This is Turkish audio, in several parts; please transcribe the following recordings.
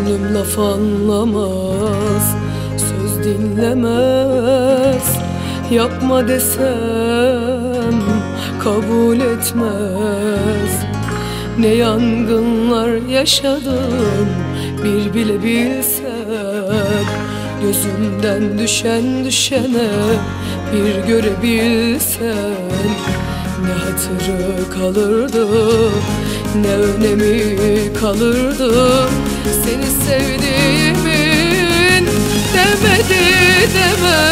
Gönlüm laf anlamaz, söz dinlemez. Yapma desem kabul etmez. Ne yangınlar yaşadım bir bile bilsen. Gözümden düşen düşene bir görebilsen. Ne hatırı kalırdı, ne önemi kalırdı seni sevdiğimin. Demedi deme,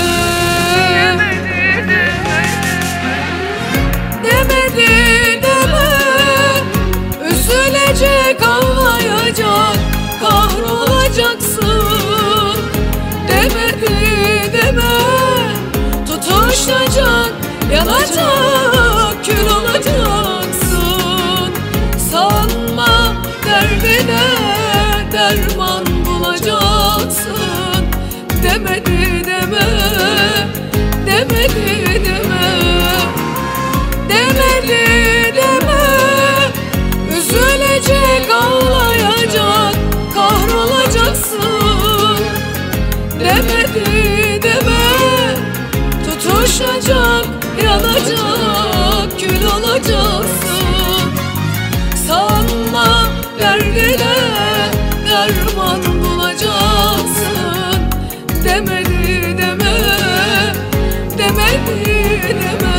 demedi deme. Üzülecek, ağlayacak, kahrolacaksın. Demedi deme, tutuşacak, yanacak, kül olacaksın. Sanma derdine derman bulacaksın. Demedi deme, demedi deme, demedi deme. Üzülecek, ağlayacak, kahrolacaksın. Demedi deme, tutuşacak, yanacak, kül olacaksın. Sanma derdine derman bulacaksın. Demedi deme, demedi deme.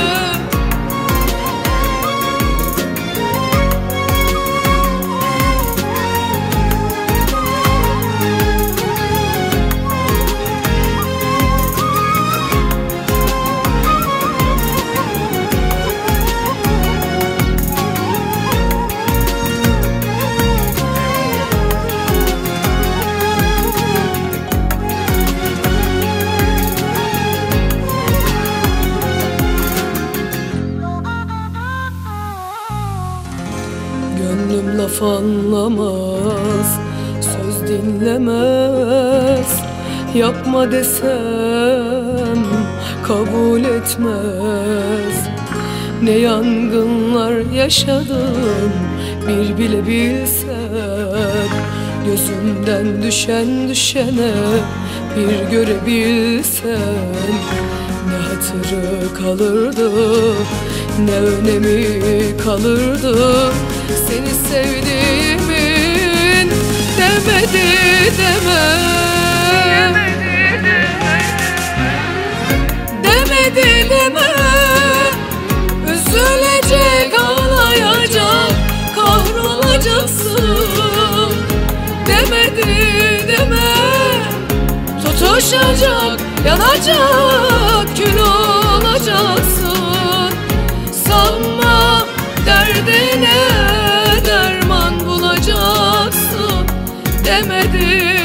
Gönlüm laf anlamaz, söz dinlemez. Yapma desem kabul etmez. Ne yangınlar yaşadım bir bile bilsen. Gözümden düşen düşene bir görebilsen. Ne hatırı kalırdı, ne önemi kalırdı seni sevdiğimin. Demedi deme, demedi deme. Üzülecek, ağlayacak, kahrolacaksın. Demedi deme, tutuşacak, yanacak, kül olacaksın. Sanma derdine derman bulacaksın. Demedi